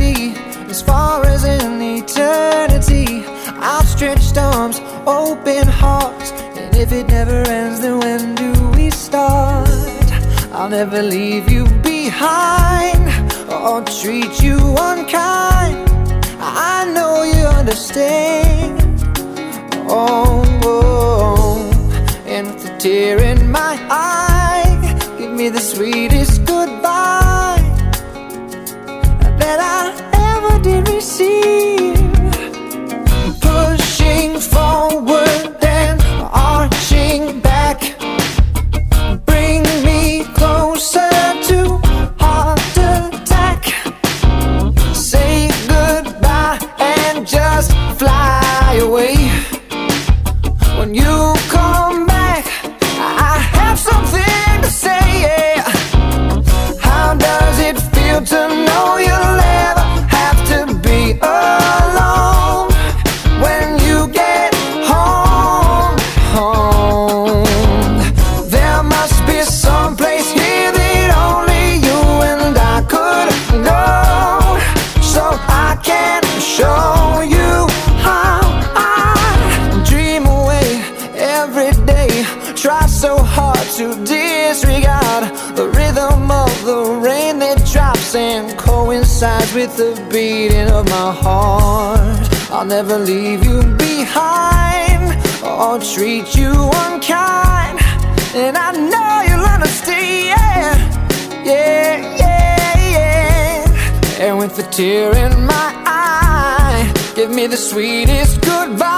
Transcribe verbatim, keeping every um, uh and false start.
be as far as in eternity. Outstretched arms, open hearts, and if it never ends, then when do we start? I'll never leave you behind or treat you unkind. I know you understand. Oh, oh, and with a tear in my eye, give me the sweetest goodbye that I ever did receive. Pushing forward and arching back, bring me closer to heart attack. Say goodbye and just fly away. When you come back, I have something to say, yeah. How does it feel to know you'll never have to be alone when you get home, home? There must be some place here that only you and I could go, so I can show you how I dream away every day. Try so hard to disregard the rhythm of the rain that drops and coincides with the beating of my heart. I'll never leave you behind or treat you unkind, and I know you'll understand. Yeah, yeah, yeah. And with a tear in my eye, give me the sweetest goodbye